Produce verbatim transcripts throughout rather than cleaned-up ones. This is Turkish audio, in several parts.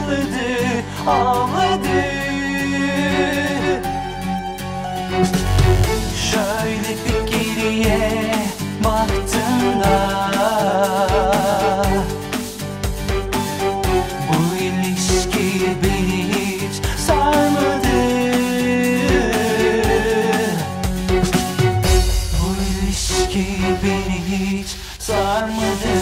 salladı, ağladı. Şöyle bir geriye baktığımda bu ilişki beni hiç sarmadı. Bu ilişki beni hiç sarmadı.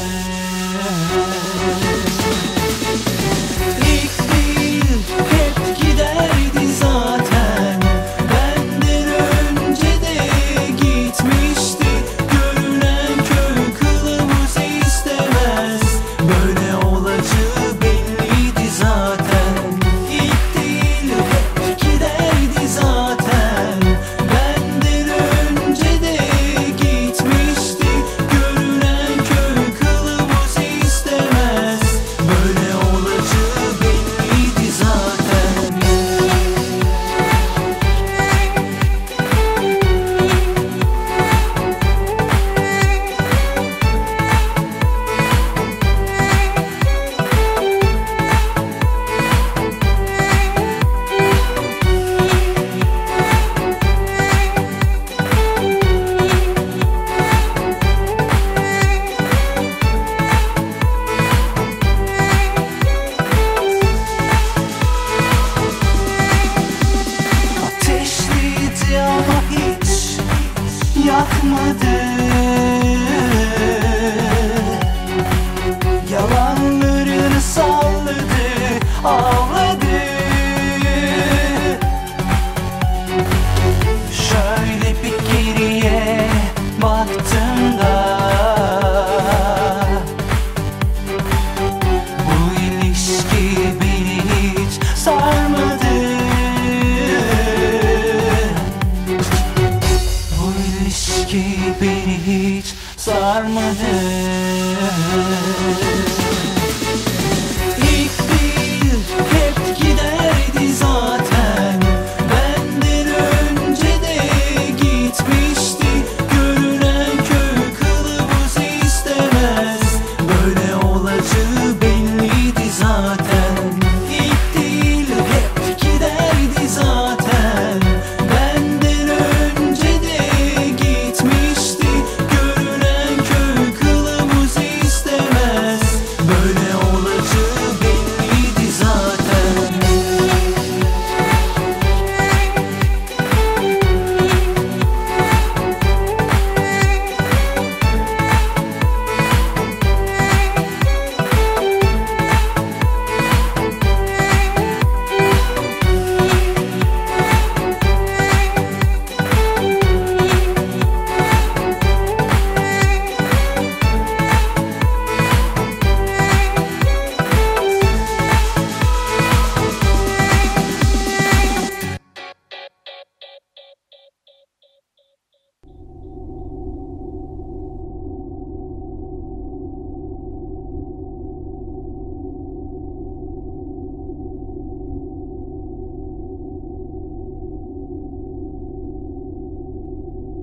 İlk değil hep giderdi zaten. Benden önce de gitmişti. Görünen köy kılavuz istemez. Böyle olacağı belliydi zaten. İlk değil hep giderdi zaten. Benden önce de gitmişti. Görünen köy kılavuz istemez. Böyle olacağı belliydi zaten. Ateşliydi ama hiç yakmadı. Yalanlarını salladı, ağladı.